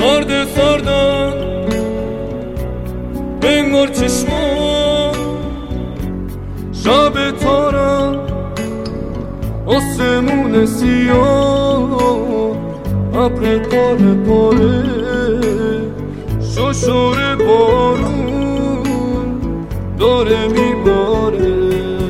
سردن انگار چشمان شب تارم آسمون سیاه ابر پاره پاره ششور بارون داره میباره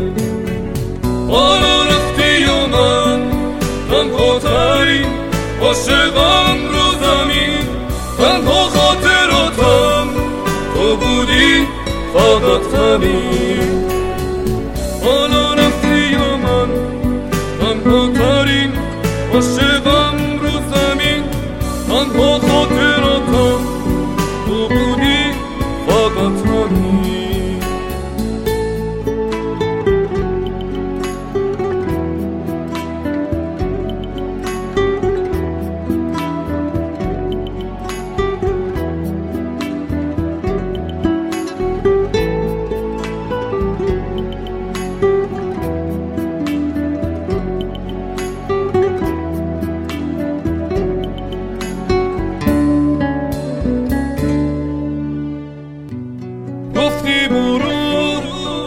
حالا رفتی و من تنها ترین عاشقم رو زمین تنها خاطراتم تو بودی فقط همین حالا رفتی و من تنها ترین عاشقم رو زمین تنها خاطراتم تو بودی فقط همین گفتی برو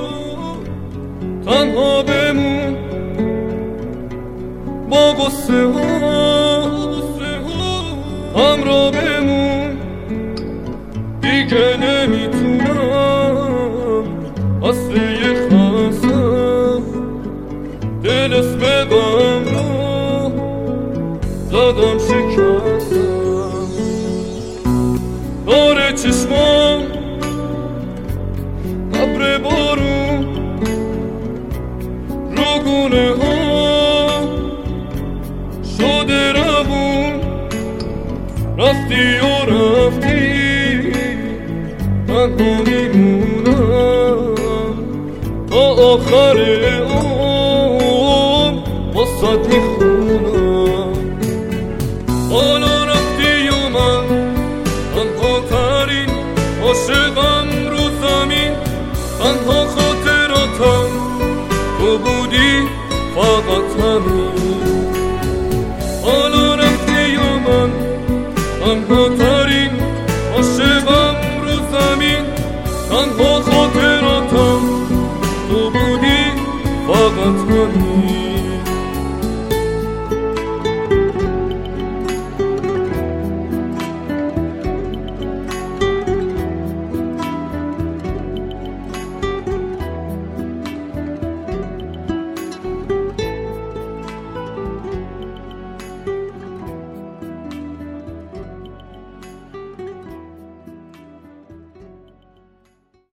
تنها بمون با غصه ها همراه بمون دیگه نمیتونم اصل یه خستم دل اسم غم رو زدم شکستم داره چشمام ابر بارون رو گونه ها شده روون رفتی و رفتی تنها میمونم تا آخر عمر واسات میخونم حالا رفتی و من تنها ترین عاشقم رو زمین تنها خاطراتم تو بودی فقط همین حالا رفتی و من تنها ترین عاشقم رو زمین تنها خاطراتم تو بودی فقط همین